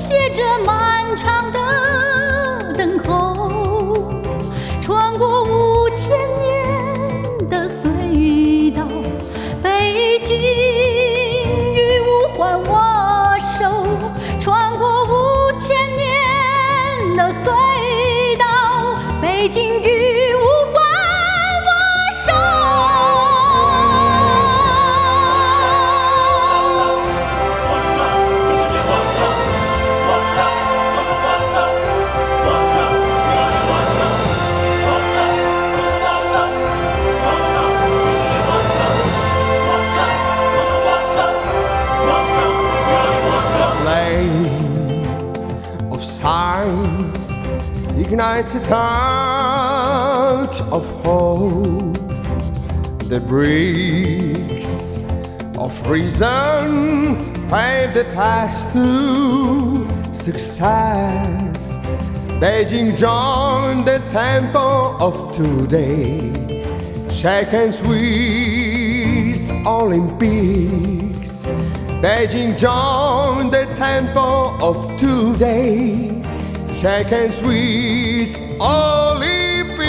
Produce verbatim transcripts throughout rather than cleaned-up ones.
写着漫长的等候，穿过五千年的隧道，北京与五环握手，穿过五千年的隧道，北京与五环握手。 Science ignites a touch of hope. The bricks of reason pave the path to success. Beijing joined the tempo of today. Shake hands with Olympics. Beijing joined the tempo of today. Shake hands with Olympics.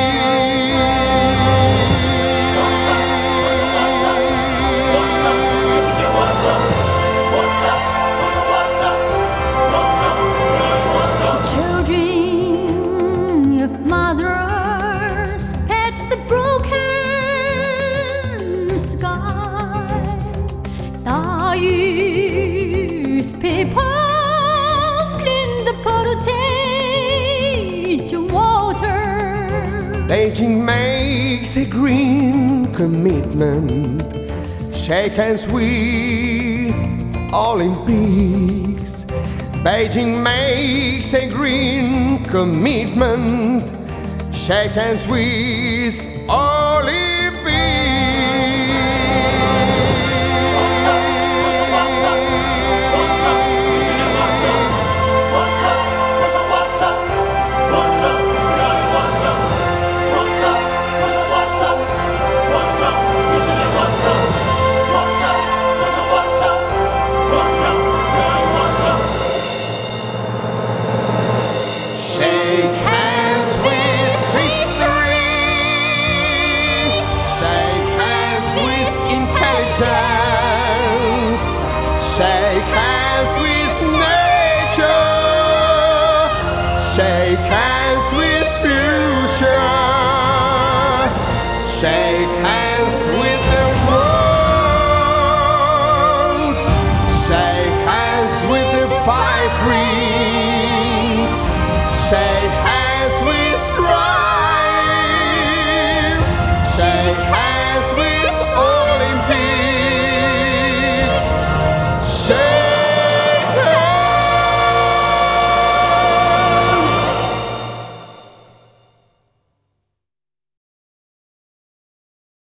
Children of mothers pet the broken sky. 大雨 people clean the polluted water. Beijing makes a green commitment. Shake hands with Olympics. Beijing makes a green commitment. Shake hands with Olympics. Shake hands with nature. Shake hands with future. Shake hands with the world. Shake hands with the five rings. Shake hands.